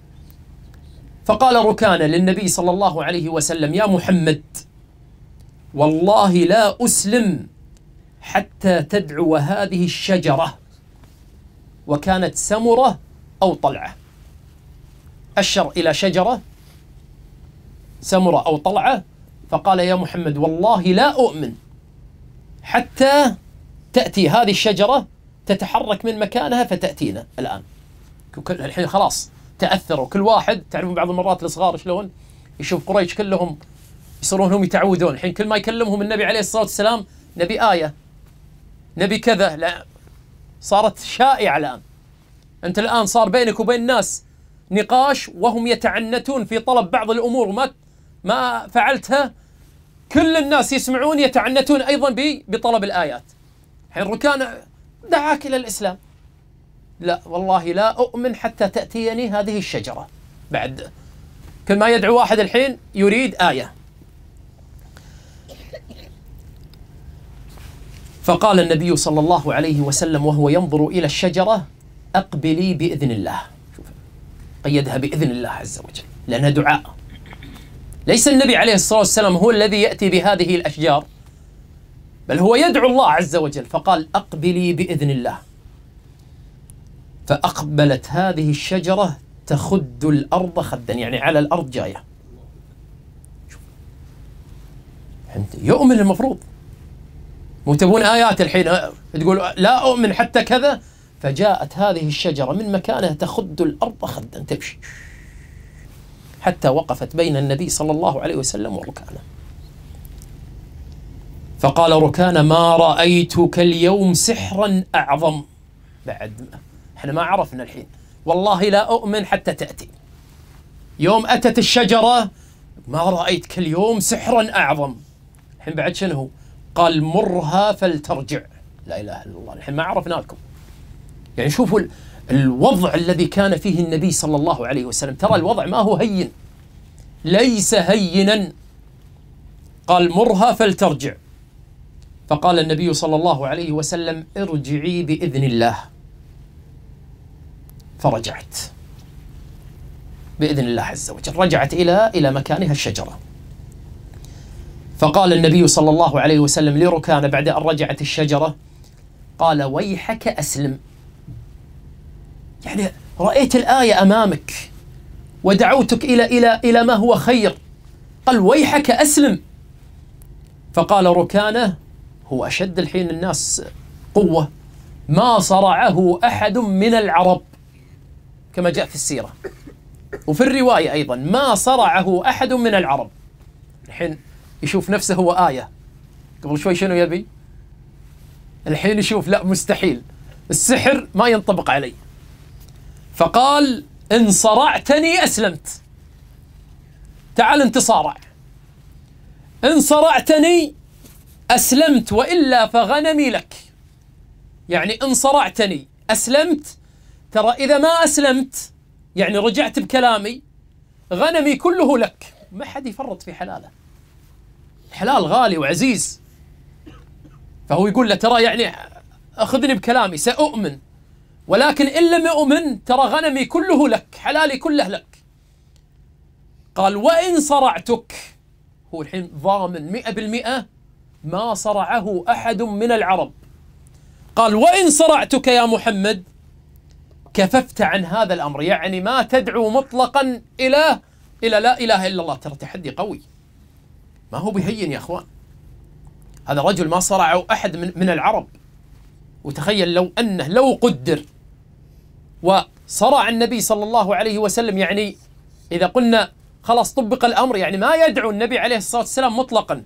فقال ركانة للنبي صلى الله عليه وسلم: يا محمد، والله لا أسلم حتى تدعو هذه الشجرة، وكانت سمرة أو طلعة، أشر إلى شجرة سمرة أو طلعة، فقال: يا محمد، والله لا أؤمن حتى تأتي هذه الشجرة تتحرك من مكانها فتأتينا الآن. الحين خلاص تأثروا، كل واحد تعرفون بعض المرات الصغار شلون يشوف قريش كلهم يصيرون هم يتعودون، الحين كل ما يكلمهم النبي عليه الصلاة والسلام نبي آية، نبي كذا، لا صارت شائعة الآن. أنت الآن صار بينك وبين الناس نقاش وهم يتعنتون في طلب بعض الأمور ما ما فعلتها، كل الناس يسمعون يتعنتون أيضا بطلب الآيات. الحين ركان دعاك إلى الإسلام، لا والله لا أؤمن حتى تأتيني هذه الشجرة. بعد كل ما يدعو واحد الحين يريد آية. فقال النبي صلى الله عليه وسلم وهو ينظر إلى الشجرة: أقبلي بإذن الله. شوف قيدها بإذن الله عز وجل لأنها دعاء، ليس النبي عليه الصلاة والسلام هو الذي يأتي بهذه الأشجار، بل هو يدعو الله عز وجل، فقال: أقبلي بإذن الله. فأقبلت هذه الشجرة تخد الأرض خدا، يعني على الأرض جاية. أنت يؤمن المفروض، مو تبون آيات الحين تقول لا أؤمن حتى كذا. فجاءت هذه الشجرة من مكانها تخد الأرض خدا، تمشي حتى وقفت بين النبي صلى الله عليه وسلم وركانه. فقال ركانه: ما رأيتك اليوم سحرا أعظم. بعد احنا ما عرفنا الحين، والله لا أؤمن حتى تأتي. يوم أتت الشجرة: ما رأيتك اليوم سحرا أعظم. الحين بعد شنو؟ قال: مرها فلترجع. لا إله إلا الله. الحين ما عرفنا لكم. يعني شوفوا الوضع الذي كان فيه النبي صلى الله عليه وسلم، ترى الوضع ما هو هين، ليس هينا. قال: مرها فلترجع. فقال النبي صلى الله عليه وسلم: ارجعي بإذن الله. فرجعت بإذن الله عز وجل، رجعت إلى إلى مكانها الشجرة. فقال النبي صلى الله عليه وسلم لركانة بعد أن رجعت الشجرة، قال: ويحك أسلم. يعني رأيت الآية أمامك ودعوتك إلى إلى إلى ما هو خير، قال: ويحك أسلم. فقال ركانة: هو أشد الحين الناس قوة، ما صرعه أحد من العرب، كما جاء في السيرة وفي الرواية أيضا، ما صرعه أحد من العرب. الحين يشوف نفسه هو آية، قبل شوي شنو يبي؟ الحين يشوف لا مستحيل، السحر ما ينطبق علي. فقال: إن صرعتني أسلمت. تعال انت صارع، إن صرعتني أسلمت وإلا فغنمي لك. يعني إن صرعتني أسلمت، ترى إذا ما أسلمت يعني رجعت بكلامي، غنمي كله لك. ما حد يفرط في حلاله، الحلال غالي وعزيز. فهو يقول له: ترى يعني أخذني بكلامي سأؤمن، ولكن إن لم أؤمن ترى غنمي كله لك، حلالي كله لك. قال: وإن صرعتك، هو الحين ضامن مئة بالمئة ما صرعه أحد من العرب. قال: وإن صرعتك يا محمد كففت عن هذا الأمر، يعني ما تدعو مطلقا إلى إلى لا إله إلا الله. ترى تحدي قوي، ما هو بهين يا أخوان. هذا رجل ما صرعه أحد من, من العرب. وتخيل لو أنه لو قدر وصرع النبي صلى الله عليه وسلم، يعني إذا قلنا خلاص طبق الأمر، يعني ما يدعو النبي عليه الصلاة والسلام مطلقا.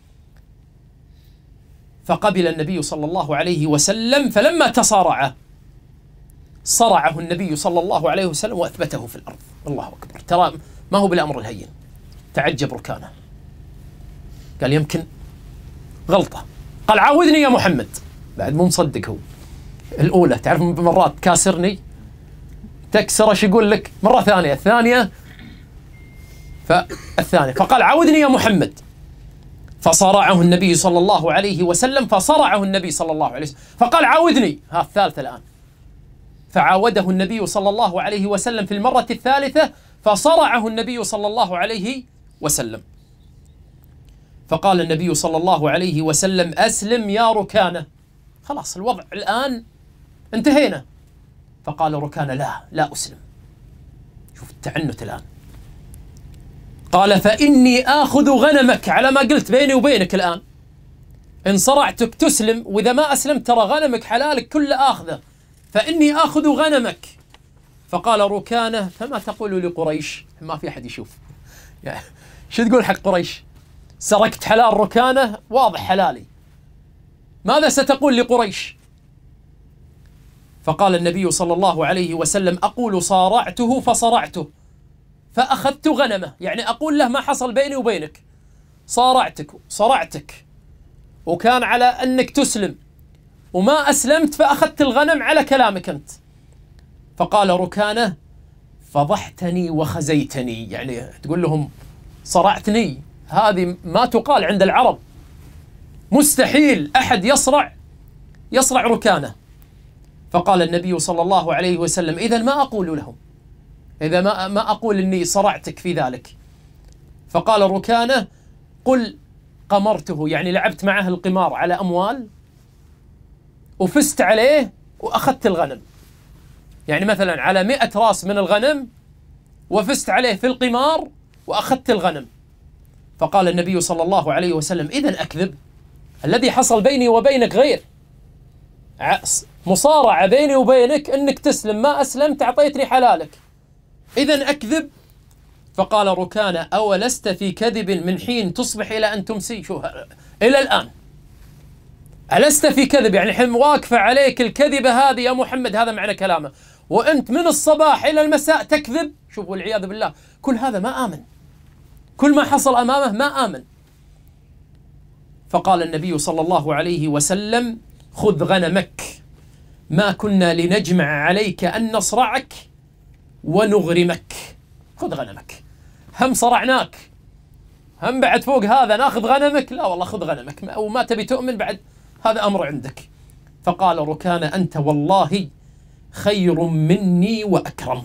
فقبل النبي صلى الله عليه وسلم، فلما تصارع صرعه النبي صلى الله عليه وسلم وأثبته في الأرض. الله أكبر، ترى ما هو بالأمر الهين. تعجب ركانة، قال يمكن غلطة، قال عاودني يا محمد. بعد مو مصدق هو. الأولى تعرف مرات كاسرني تكسر ايش يقول لك، مرة ثانية الثانية فالثانية، فقال عاودني يا محمد. فصرعه النبي صلى الله عليه وسلم، فصرعه النبي صلى الله عليه وسلم، فقال عاودني. ها الثالثة الآن. فعاوده النبي صلى الله عليه وسلم في المرة الثالثة، فصرعه النبي صلى الله عليه وسلم. فقال النبي صلى الله عليه وسلم أسلم يا ركانة، خلاص الوضع الآن انتهينا. فقال ركانة لا لا أسلم. شوف التعنت الآن. قال فإني آخذ غنمك، على ما قلت بيني وبينك الآن، إن صرعتك تسلم، وإذا ما أسلمت ترى غنمك حلالك كله آخذه، فإني آخذ غنمك. فقال ركانة فما تقول لقريش؟ ما في أحد يشوف يعني شو تقول حق قريش؟ سرقت حلال ركانة، واضح حلالي، ماذا ستقول لقريش؟ فقال النبي صلى الله عليه وسلم أقول صارعته فصرعته فأخذت غنمه، يعني أقول له ما حصل بيني وبينك، صارعتك صرعتك وكان على أنك تسلم وما أسلمت فأخذت الغنم على كلامك أنت. فقال ركانة فضحتني وخزيتني، يعني تقول لهم صرعتني، هذه ما تقال عند العرب، مستحيل أحد يصرع يصرع ركانة. فقال النبي صلى الله عليه وسلم إذا ما أقول لهم، إذا ما, ما أقول إني صرعتك في ذلك. فقال ركانة قل قمرته، يعني لعبت معه القمار على أموال وفزت عليه وأخذت الغنم، يعني مثلا على مئة راس من الغنم وفزت عليه في القمار وأخذت الغنم. فقال النبي صلى الله عليه وسلم إذن أكذب، الذي حصل بيني وبينك غير، مصارعة بيني وبينك أنك تسلم، ما أسلمت أعطيتني حلالك، إذن أكذب. فقال ركانة أولست في كذب من حين تصبح إلى أن تمسي؟ شو إلى الآن ألست في كذب، يعني الحين واقفة عليك الكذبة هذه يا محمد، هذا معنى كلامه، وأنت من الصباح إلى المساء تكذب. شوف والعياذ بالله، كل هذا ما آمن، كل ما حصل أمامه ما آمن. فقال النبي صلى الله عليه وسلم خذ غنمك، ما كنا لنجمع عليك أن نصرعك ونغرمك. خذ غنمك، هم صرعناك هم بعد فوق هذا ناخذ غنمك؟ لا والله خذ غنمك، وما تبي تؤمن بعد هذا أمر عندك. فقال ركانة أنت والله خير مني وأكرم.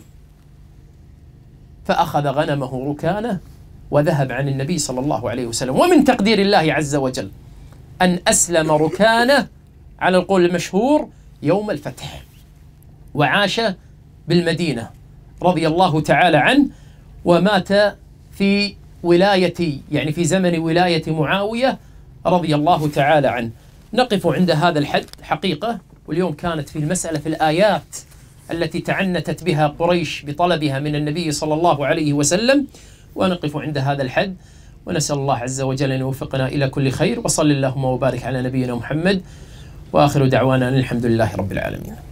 فأخذ غنمه ركانة وذهب عن النبي صلى الله عليه وسلم. ومن تقدير الله عز وجل أن أسلم ركانة على القول المشهور يوم الفتح، وعاش بالمدينة رضي الله تعالى عنه، ومات في ولاية يعني في زمن ولاية معاوية رضي الله تعالى عنه. نقف عند هذا الحد حقيقة، واليوم كانت في المسألة في الآيات التي تعنتت بها قريش بطلبها من النبي صلى الله عليه وسلم، ونقف عند هذا الحد، ونسأل الله عز وجل أن يوفقنا إلى كل خير، وصل اللهم وبارك على نبينا محمد، وآخر دعوانا الحمد لله رب العالمين.